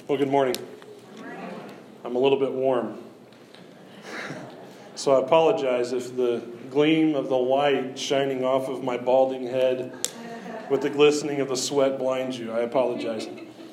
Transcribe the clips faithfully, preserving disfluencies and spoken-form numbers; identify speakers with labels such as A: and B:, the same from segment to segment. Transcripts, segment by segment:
A: Well, good morning. I'm a little bit warm. So I apologize if the gleam of the light shining off of my balding head with the glistening of the sweat blinds you. I apologize.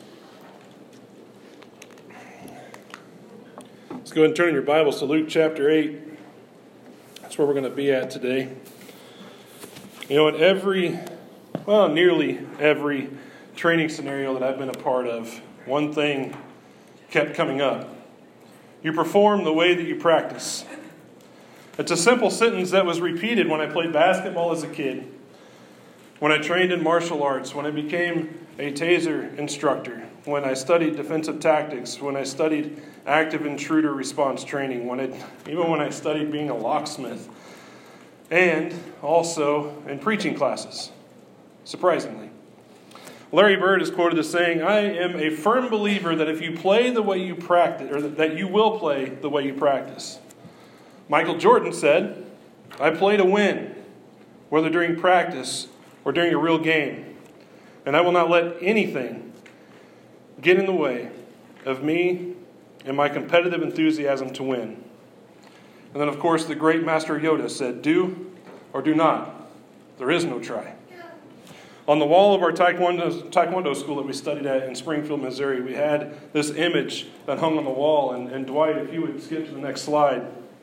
A: Let's go ahead and turn in your Bibles to Luke chapter eight. That's where we're going to be at today. You know, in every, well, nearly every training scenario that I've been a part of, one thing kept coming up. You perform the way that you practice. It's a simple sentence that was repeated when I played basketball as a kid, when I trained in martial arts, when I became a taser instructor, when I studied defensive tactics, when I studied active intruder response training, when it, even when I studied being a locksmith, and also in preaching classes, surprisingly. Larry Bird is quoted as saying, "I am a firm believer that if you play the way you practice, or that you will play the way you practice." Michael Jordan said, "I play to win, whether during practice or during a real game. And I will not let anything get in the way of me and my competitive enthusiasm to win." And then, of course, the great Master Yoda said, "Do or do not. There is no try." On the wall of our taekwondo, taekwondo school that we studied at in Springfield, Missouri, we had this image that hung on the wall. And, and Dwight, if you would skip to the next slide.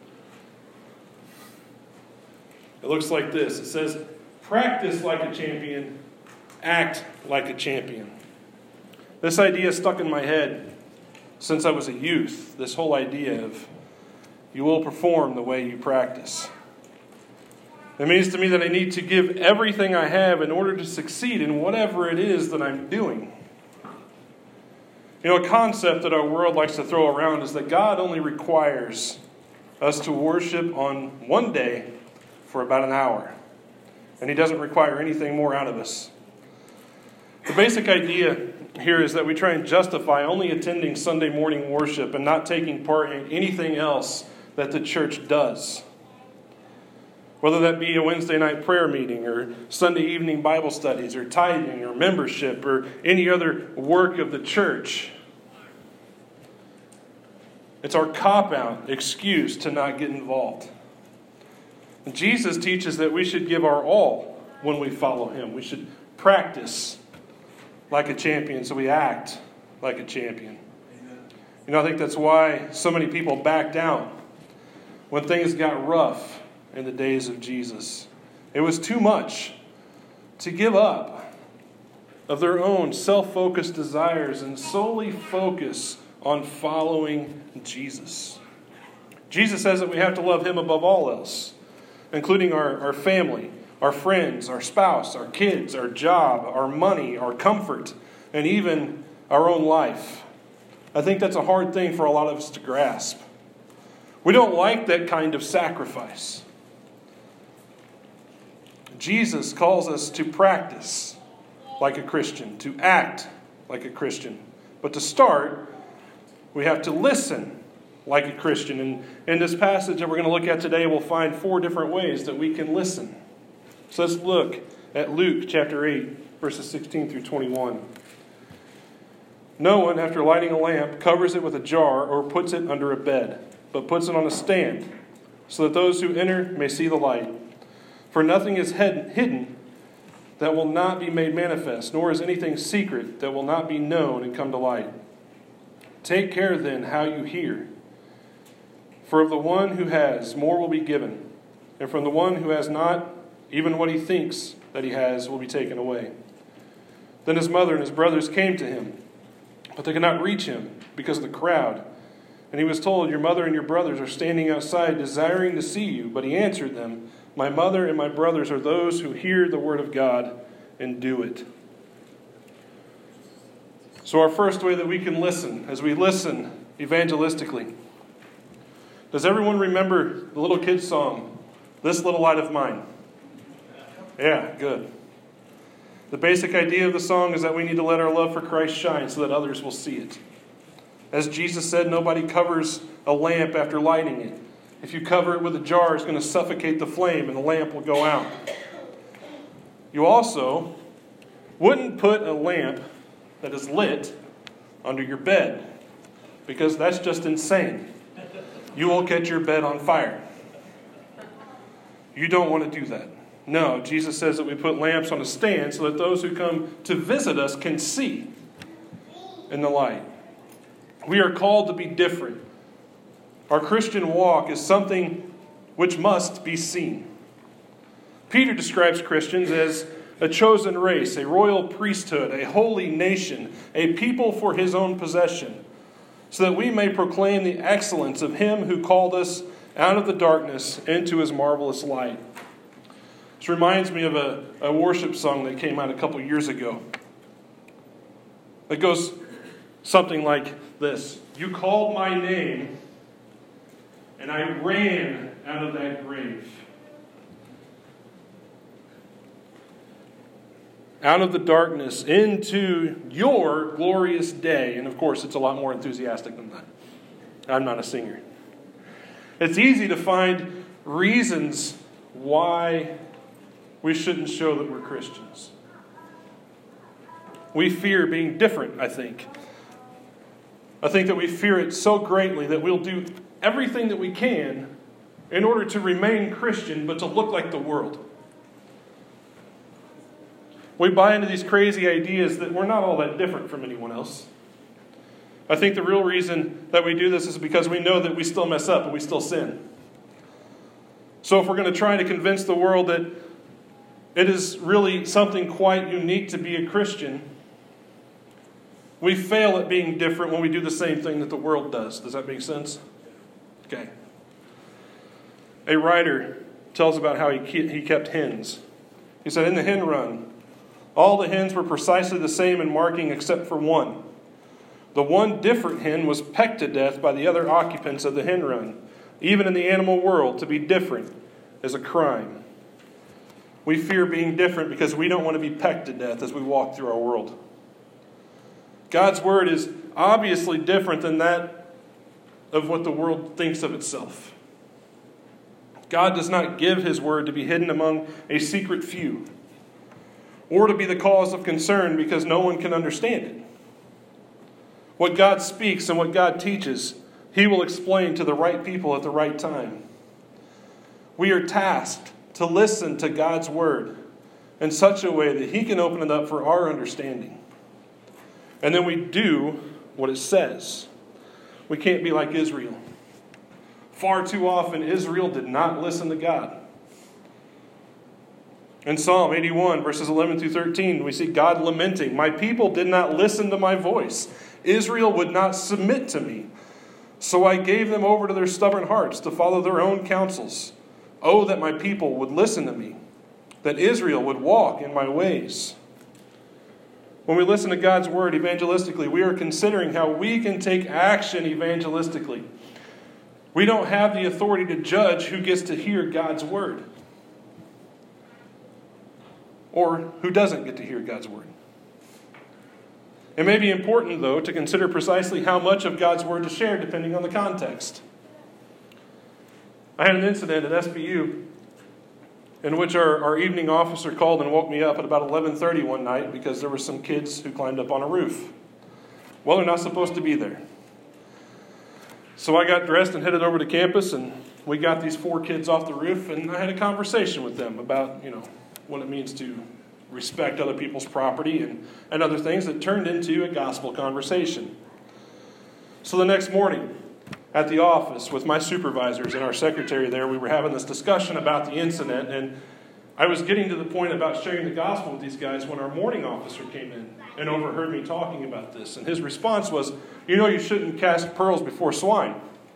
A: It looks like this. It says, "Practice like a champion, act like a champion." This idea stuck in my head since I was a youth. This whole idea of you will perform the way you practice. It means to me that I need to give everything I have in order to succeed in whatever it is that I'm doing. You know, a concept that our world likes to throw around is that God only requires us to worship on one day for about an hour. And He doesn't require anything more out of us. The basic idea here is that we try and justify only attending Sunday morning worship and not taking part in anything else that the church does. Whether that be a Wednesday night prayer meeting or Sunday evening Bible studies or tithing or membership or any other work of the church. It's our cop-out excuse to not get involved. Jesus teaches that we should give our all when we follow Him. We should practice like a champion, so we act like a champion. Amen. You know, I think that's why so many people back down when things got rough in the days of Jesus. It was too much to give up of their own self-focused desires and solely focus on following Jesus. Jesus says that we have to love Him above all else, including our, our family, our friends, our spouse, our kids, our job, our money, our comfort, and even our own life. I think that's a hard thing for a lot of us to grasp. We don't like that kind of sacrifice. Jesus calls us to practice like a Christian, to act like a Christian. But to start, we have to listen like a Christian. And in this passage that we're going to look at today, we'll find four different ways that we can listen. So let's look at Luke chapter eight, verses sixteen through twenty-one. "No one, after lighting a lamp, covers it with a jar or puts it under a bed, but puts it on a stand, so that those who enter may see the light. For nothing is hidden that will not be made manifest, nor is anything secret that will not be known and come to light. Take care then how you hear. For of the one who has, more will be given, and from the one who has not, even what he thinks that he has will be taken away." Then his mother and his brothers came to him, but they could not reach him because of the crowd. And he was told, "Your mother and your brothers are standing outside desiring to see you." But he answered them, "My mother and my brothers are those who hear the word of God and do it." So our first way that we can listen, as we listen evangelistically. Does everyone remember the little kid's song, "This Little Light of Mine"? Yeah, good. The basic idea of the song is that we need to let our love for Christ shine so that others will see it. As Jesus said, nobody covers a lamp after lighting it. If you cover it with a jar, it's going to suffocate the flame and the lamp will go out. You also wouldn't put a lamp that is lit under your bed, because that's just insane. You will catch your bed on fire. You don't want to do that. No, Jesus says that we put lamps on a stand so that those who come to visit us can see in the light. We are called to be different. Our Christian walk is something which must be seen. Peter describes Christians as a chosen race, a royal priesthood, a holy nation, a people for his own possession, so that we may proclaim the excellence of him who called us out of the darkness into his marvelous light. This reminds me of a, a worship song that came out a couple years ago. It goes something like this. You called my name, and I ran out of that grave. Out of the darkness into your glorious day. And of course, it's a lot more enthusiastic than that. I'm not a singer. It's easy to find reasons why we shouldn't show that we're Christians. We fear being different, I think. I think that we fear it so greatly that we'll do everything that we can in order to remain Christian, but to look like the world. We buy into these crazy ideas that we're not all that different from anyone else. I think the real reason that we do this is because we know that we still mess up and we still sin. So if we're going to try to convince the world that it is really something quite unique to be a Christian, we fail at being different when we do the same thing that the world does. Does that make sense? Okay. A writer tells about how he he kept hens. He said, in the hen run, all the hens were precisely the same in marking except for one. The one different hen was pecked to death by the other occupants of the hen run. Even in the animal world, to be different is a crime. We fear being different because we don't want to be pecked to death as we walk through our world. God's word is obviously different than that of what the world thinks of itself. God does not give his word to be hidden among a secret few, or to be the cause of concern because no one can understand it. What God speaks and what God teaches, he will explain to the right people at the right time. We are tasked to listen to God's word in such a way that he can open it up for our understanding. And then we do what it says. We can't be like Israel. Far too often, Israel did not listen to God. In Psalm eighty-one, verses eleven through thirteen, we see God lamenting, my people did not listen to my voice. Israel would not submit to me. So I gave them over to their stubborn hearts to follow their own counsels. Oh, that my people would listen to me, that Israel would walk in my ways. When we listen to God's word evangelistically, we are considering how we can take action evangelistically. We don't have the authority to judge who gets to hear God's word, or who doesn't get to hear God's word. It may be important, though, to consider precisely how much of God's word to share depending on the context. I had an incident at S B U in which our, our evening officer called and woke me up at about eleven thirty one night because there were some kids who climbed up on a roof. Well, they're not supposed to be there. So I got dressed and headed over to campus, and we got these four kids off the roof, and I had a conversation with them about, you know, what it means to respect other people's property and, and other things that turned into a gospel conversation. So the next morning at the office with my supervisors and our secretary there, we were having this discussion about the incident, and I was getting to the point about sharing the gospel with these guys when our morning officer came in and overheard me talking about this. And his response was, you know, you shouldn't cast pearls before swine.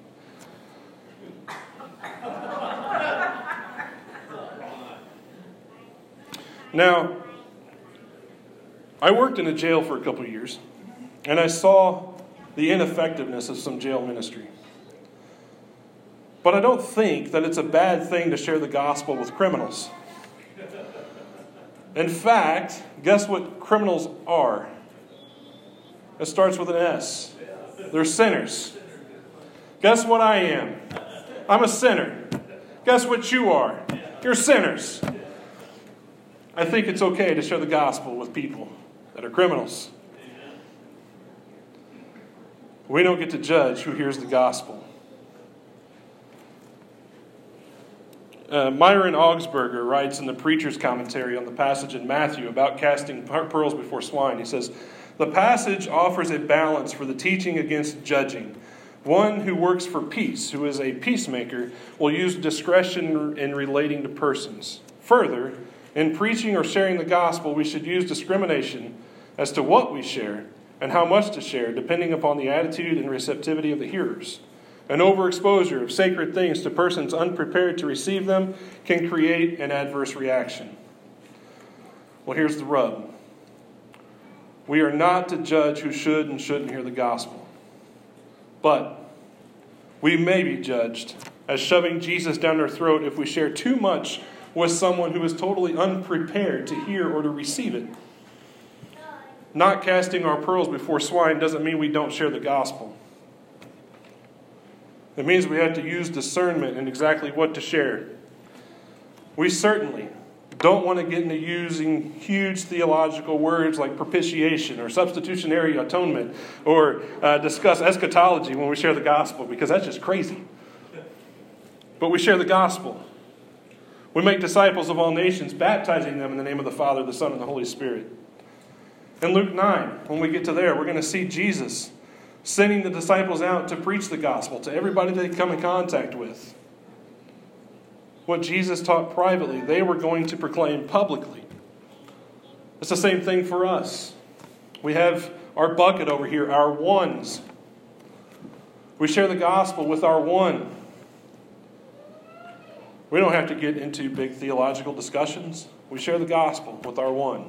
A: Now, I worked in a jail for a couple of years, and I saw the ineffectiveness of some jail ministry. But I don't think that it's a bad thing to share the gospel with criminals. In fact, guess what criminals are? It starts with an S. They're sinners. Guess what I am? I'm a sinner. Guess what you are? You're sinners. I think it's okay to share the gospel with people that are criminals. We don't get to judge who hears the gospel. Uh, Myron Augsburger writes in the Preacher's Commentary on the passage in Matthew about casting pearls before swine. He says, "The passage offers a balance for the teaching against judging. One who works for peace, who is a peacemaker, will use discretion in relating to persons. Further, in preaching or sharing the gospel, we should use discrimination as to what we share and how much to share, depending upon the attitude and receptivity of the hearers. An overexposure of sacred things to persons unprepared to receive them can create an adverse reaction." Well, here's the rub. We are not to judge who should and shouldn't hear the gospel. But we may be judged as shoving Jesus down their throat if we share too much with someone who is totally unprepared to hear or to receive it. Not casting our pearls before swine doesn't mean we don't share the gospel. It means we have to use discernment in exactly what to share. We certainly don't want to get into using huge theological words like propitiation or substitutionary atonement or uh, discuss eschatology when we share the gospel, because that's just crazy. But we share the gospel. We make disciples of all nations, baptizing them in the name of the Father, the Son, and the Holy Spirit. In Luke nine, when we get to there, we're going to see Jesus sending the disciples out to preach the gospel to everybody they come in contact with. What Jesus taught privately, they were going to proclaim publicly. It's the same thing for us. We have our bucket over here, our ones. We share the gospel with our one. We don't have to get into big theological discussions. We share the gospel with our one.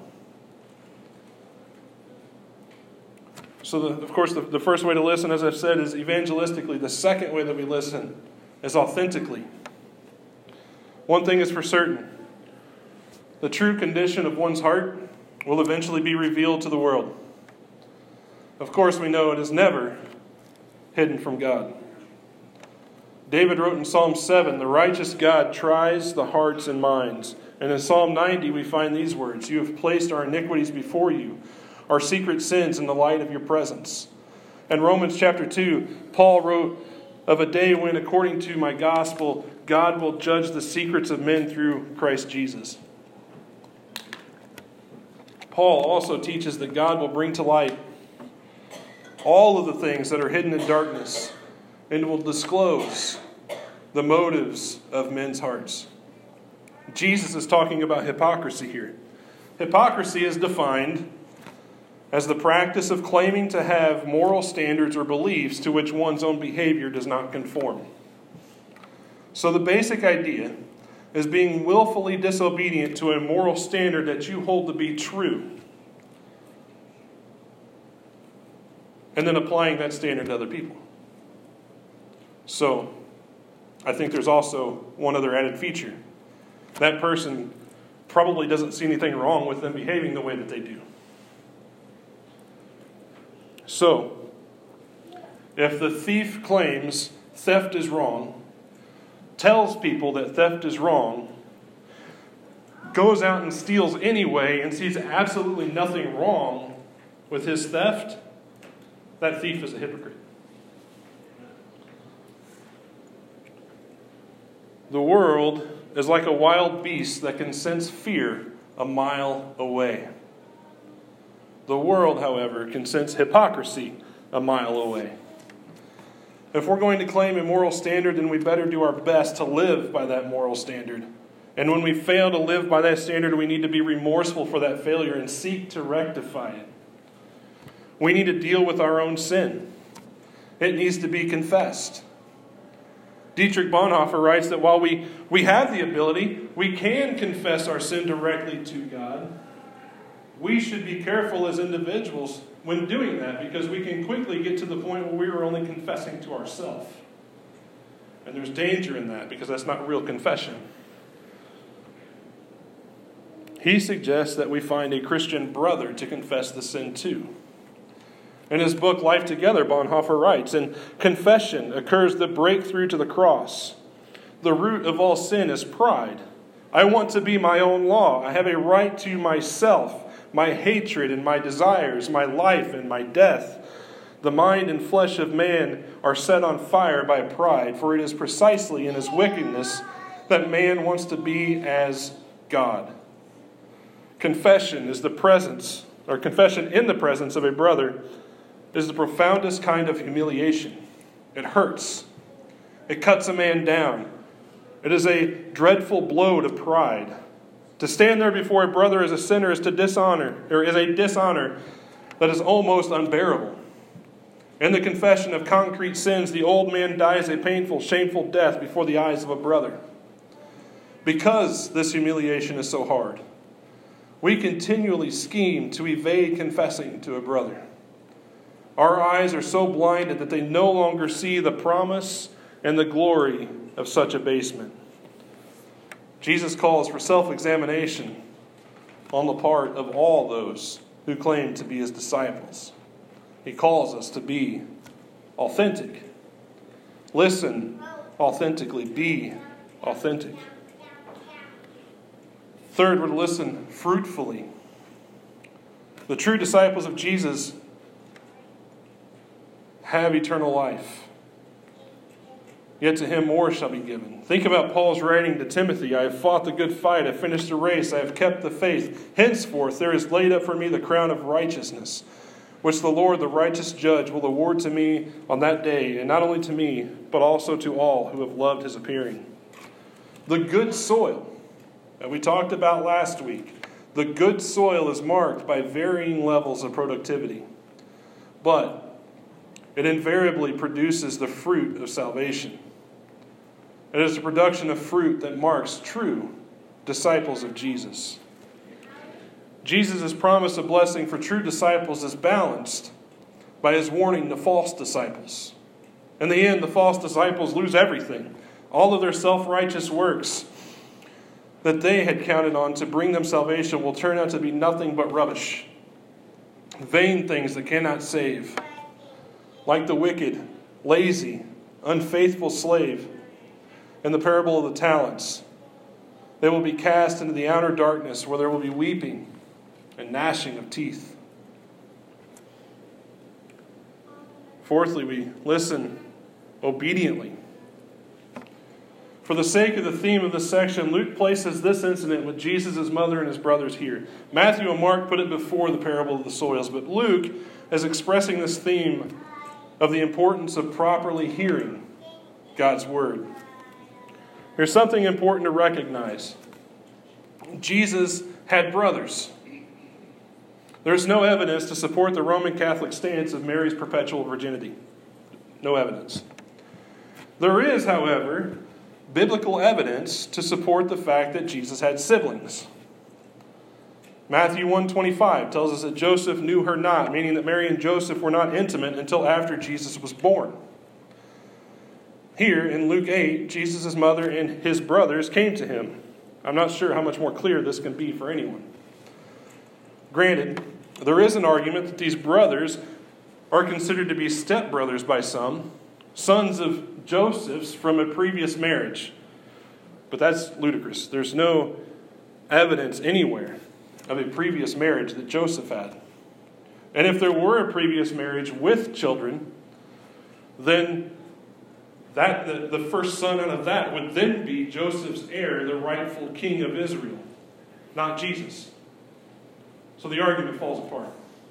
A: So, the, of course, the, the first way to listen, as I've said, is evangelistically. The second way that we listen is authentically. One thing is for certain. The true condition of one's heart will eventually be revealed to the world. Of course, we know it is never hidden from God. David wrote in Psalm seven, "The righteous God tries the hearts and minds." And in Psalm ninety, we find these words, "You have placed our iniquities before you, our secret sins in the light of your presence." In Romans chapter two, Paul wrote of a day when, according to my gospel, God will judge the secrets of men through Christ Jesus. Paul also teaches that God will bring to light all of the things that are hidden in darkness and will disclose the motives of men's hearts. Jesus is talking about hypocrisy here. Hypocrisy is defined as the practice of claiming to have moral standards or beliefs to which one's own behavior does not conform. So the basic idea is being willfully disobedient to a moral standard that you hold to be true, and then applying that standard to other people. So, I think there's also one other added feature. That person probably doesn't see anything wrong with them behaving the way that they do. So, if the thief claims theft is wrong, tells people that theft is wrong, goes out and steals anyway and sees absolutely nothing wrong with his theft, that thief is a hypocrite. The world is like a wild beast that can sense fear a mile away. The world, however, can sense hypocrisy a mile away. If we're going to claim a moral standard, then we better do our best to live by that moral standard. And when we fail to live by that standard, we need to be remorseful for that failure and seek to rectify it. We need to deal with our own sin. It needs to be confessed. Dietrich Bonhoeffer writes that while we, we have the ability, we can confess our sin directly to God, we should be careful as individuals when doing that, because we can quickly get to the point where we are only confessing to ourselves. And there's danger in that, because that's not real confession. He suggests that we find a Christian brother to confess the sin to. In his book, Life Together, Bonhoeffer writes, "In confession occurs the breakthrough to the cross. The root of all sin is pride. I want to be my own law. I have a right to myself, my hatred and my desires, my life and my death. The mind and flesh of man are set on fire by pride, for it is precisely in his wickedness that man wants to be as God. Confession is the presence, or confession in the presence of a brother is the profoundest kind of humiliation. It hurts. It cuts a man down. It is a dreadful blow to pride. To stand there before a brother as a sinner is to dishonor, or is a dishonor that is almost unbearable. In the confession of concrete sins, the old man dies a painful, shameful death before the eyes of a brother. Because this humiliation is so hard, we continually scheme to evade confessing to a brother. Our eyes are so blinded that they no longer see the promise and the glory of such abasement. Jesus calls for self-examination on the part of all those who claim to be his disciples. He calls us to be authentic. Listen authentically. Be authentic. Third, we're to listen fruitfully. The true disciples of Jesus have eternal life. Yet to him more shall be given. Think about Paul's writing to Timothy. I have fought the good fight. I have finished the race. I have kept the faith. Henceforth there is laid up for me the crown of righteousness, which the Lord, the righteous judge, will award to me on that day, and not only to me, but also to all who have loved his appearing. The good soil that we talked about last week, the good soil is marked by varying levels of productivity, but it invariably produces the fruit of salvation. It is the production of fruit that marks true disciples of Jesus. Jesus' promise of blessing for true disciples is balanced by his warning to false disciples. In the end, the false disciples lose everything. All of their self-righteous works that they had counted on to bring them salvation will turn out to be nothing but rubbish. Vain things that cannot save. Like the wicked, lazy, unfaithful slave in the parable of the talents. They will be cast into the outer darkness where there will be weeping and gnashing of teeth. Fourthly, we listen obediently. For the sake of the theme of this section, Luke places this incident with Jesus' mother and his brothers here. Matthew and Mark put it before the parable of the soils, but Luke is expressing this theme of the importance of properly hearing God's word. Here's something important to recognize. Jesus had brothers. There's no evidence to support the Roman Catholic stance of Mary's perpetual virginity. No evidence. There is, however, biblical evidence to support the fact that Jesus had siblings. Matthew one twenty-five tells us that Joseph knew her not, meaning that Mary and Joseph were not intimate until after Jesus was born. Here in Luke eight, Jesus' mother and his brothers came to him. I'm not sure how much more clear this can be for anyone. Granted, there is an argument that these brothers are considered to be stepbrothers by some, sons of Joseph's from a previous marriage. But that's ludicrous. There's no evidence anywhere of a previous marriage that Joseph had. And if there were a previous marriage with children, then that the, the first son out of that would then be Joseph's heir, the rightful king of Israel, not Jesus. So the argument falls apart.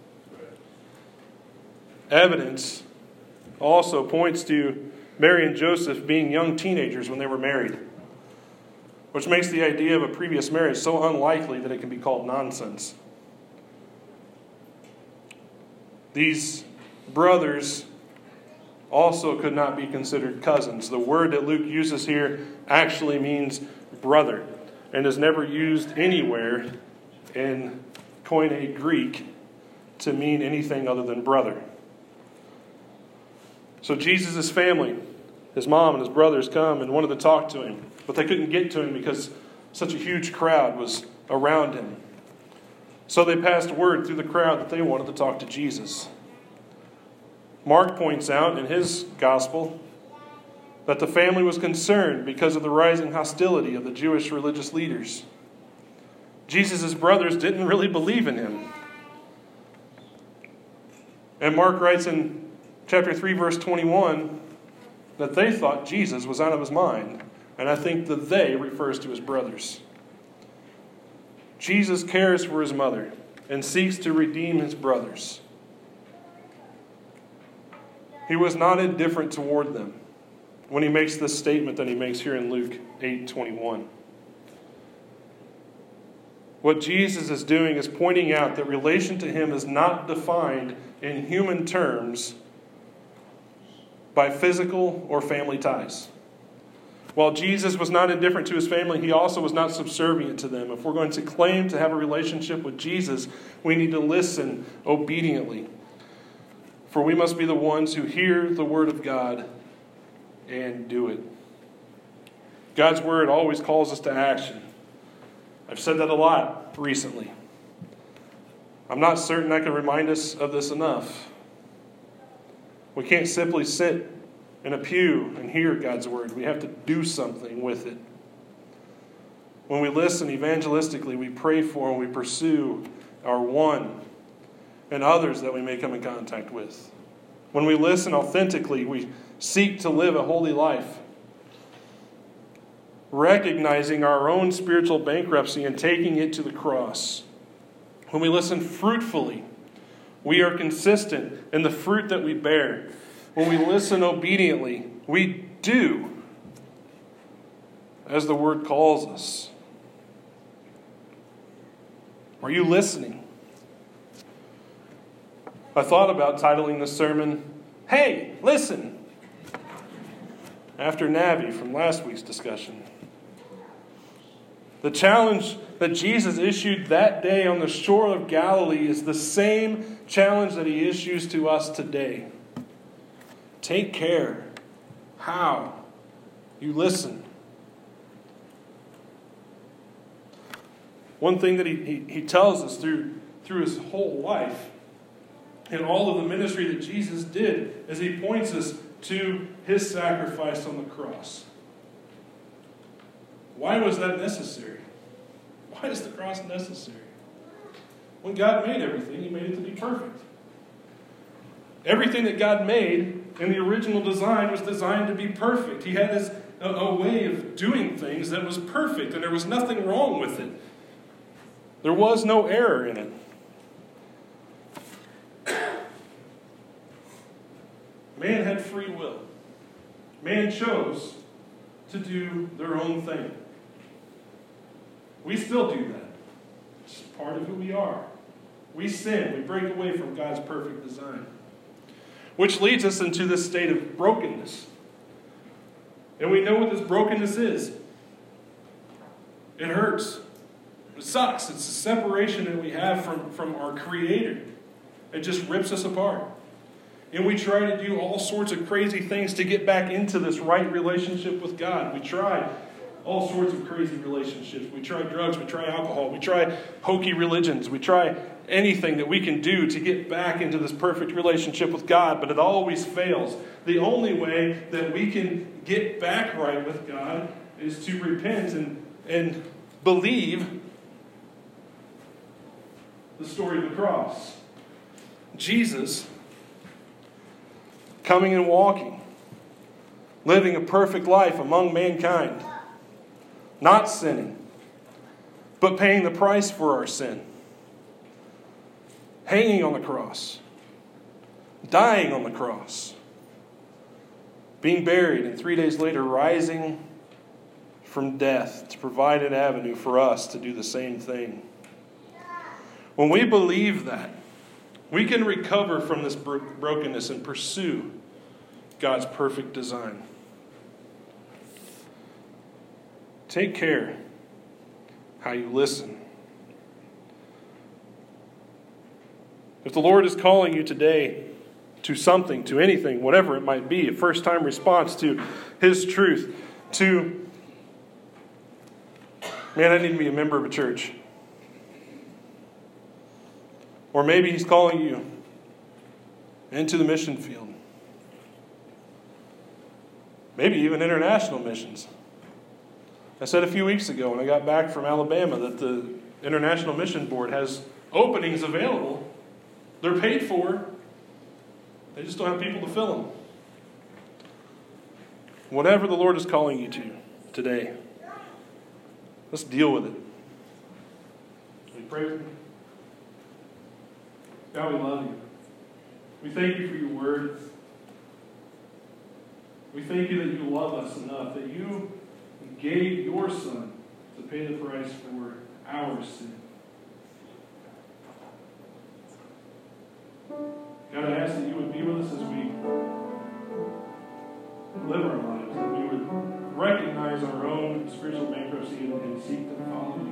A: Evidence also points to Mary and Joseph being young teenagers when they were married, which makes the idea of a previous marriage so unlikely that it can be called nonsense. These brothers also could not be considered cousins. The word that Luke uses here actually means brother and is never used anywhere in Koine Greek to mean anything other than brother. So Jesus' family, his mom and his brothers come and wanted to talk to him, but they couldn't get to him because such a huge crowd was around him. So they passed word through the crowd that they wanted to talk to Jesus. Mark points out in his gospel that the family was concerned because of the rising hostility of the Jewish religious leaders. Jesus' brothers didn't really believe in him. And Mark writes in chapter three, verse twenty-one, that they thought Jesus was out of his mind. And I think the they refers to his brothers. Jesus cares for his mother and seeks to redeem his brothers. He was not indifferent toward them when he makes this statement that he makes here in Luke eight twenty-one. What Jesus is doing is pointing out that relation to him is not defined in human terms by physical or family ties. While Jesus was not indifferent to his family, he also was not subservient to them. If we're going to claim to have a relationship with Jesus, we need to listen obediently. For we must be the ones who hear the word of God and do it. God's word always calls us to action. I've said that a lot recently. I'm not certain I can remind us of this enough. We can't simply sit in a pew and hear God's word. We have to do something with it. When we listen evangelistically, we pray for and we pursue our one and others that we may come in contact with. When we listen authentically, we seek to live a holy life, recognizing our own spiritual bankruptcy and taking it to the cross. When we listen fruitfully, we are consistent in the fruit that we bear. When we listen obediently, we do as the word calls us. Are you listening? I thought about titling this sermon, "Hey, Listen," after Navi from last week's discussion. The challenge that Jesus issued that day on the shore of Galilee is the same challenge that he issues to us today. Take care how you listen. One thing that he, he, he tells us through, through his whole life and all of the ministry that Jesus did is he points us to his sacrifice on the cross. Why was that necessary? Why is the cross necessary? When God made everything, he made it to be perfect. Everything that God made in the original design was designed to be perfect. He had his, a, a way of doing things that was perfect, and there was nothing wrong with it. There was no error in it. Man had free will. Man chose to do their own thing. We still do that. It's part of who we are. We sin. We break away from God's perfect design. Which leads us into this state of brokenness. And we know what this brokenness is. It hurts. It sucks. It's a separation that we have from, from our Creator. It just rips us apart. And we try to do all sorts of crazy things to get back into this right relationship with God. We try all sorts of crazy relationships. We try drugs. We try alcohol. We try hokey religions. We try anything that we can do to get back into this perfect relationship with God, but it always fails. The only way that we can get back right with God is to repent and, and believe the story of the cross. Jesus coming and walking, living a perfect life among mankind, not sinning, but paying the price for our sin, hanging on the cross, dying on the cross, being buried, and three days later rising from death to provide an avenue for us to do the same thing. When we believe that, we can recover from this bro- brokenness and pursue God's perfect design. Take care how you listen. If the Lord is calling you today to something, to anything, whatever it might be, a first-time response to His truth, to, man, I need to be a member of a church. Or maybe He's calling you into the mission field. Maybe even international missions. I said a few weeks ago when I got back from Alabama that the International Mission Board has openings available. They're paid for. They just don't have people to fill them. Whatever the Lord is calling you to today, let's deal with it. We pray with me. God, we love you. We thank you for your word. We thank you that you love us enough, that you gave your Son to pay the price for our sin. God, I ask that you would be with us as we live our lives, that we would recognize our own spiritual bankruptcy and, and seek to follow